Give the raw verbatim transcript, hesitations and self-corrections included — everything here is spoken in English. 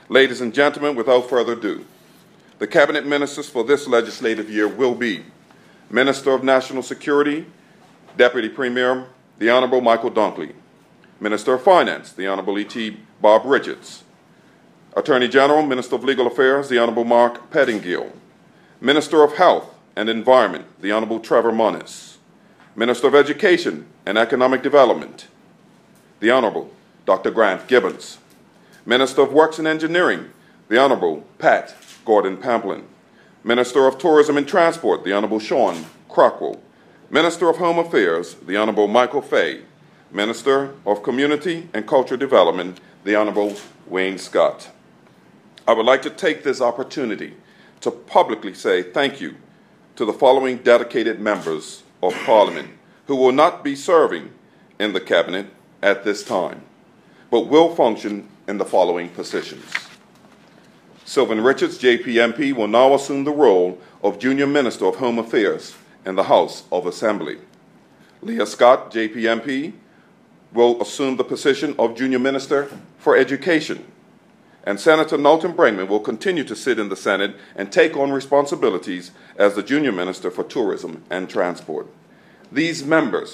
Ladies and gentlemen, without further ado, the Cabinet Ministers for this legislative year will be Minister of National Security, Deputy Premier, the Honorable Michael Dunkley; Minister of Finance, the Honorable E T Bob Richards; Attorney General, Minister of Legal Affairs, the Honorable Mark Pettingill; Minister of Health and Environment, the Honorable Trevor Moniz; Minister of Education and Economic Development, the Honorable Doctor Grant Gibbons; Minister of Works and Engineering, the Honorable Pat Gordon-Pamplin; Minister of Tourism and Transport, the Honorable Sean Crockwell; Minister of Home Affairs, the Honorable Michael Fay; Minister of Community and Cultural Development, the Honorable Wayne Scott. I would like to take this opportunity to publicly say thank you to the following dedicated members of Parliament who will not be serving in the Cabinet at this time, but will function in the following positions. Sylvan Richards, J P M P, will now assume the role of Junior Minister of Home Affairs in the House of Assembly. Leah Scott, J P M P, will assume the position of Junior Minister for Education. And Senator Knowlton Brinkman will continue to sit in the Senate and take on responsibilities as the Junior Minister for Tourism and Transport. These members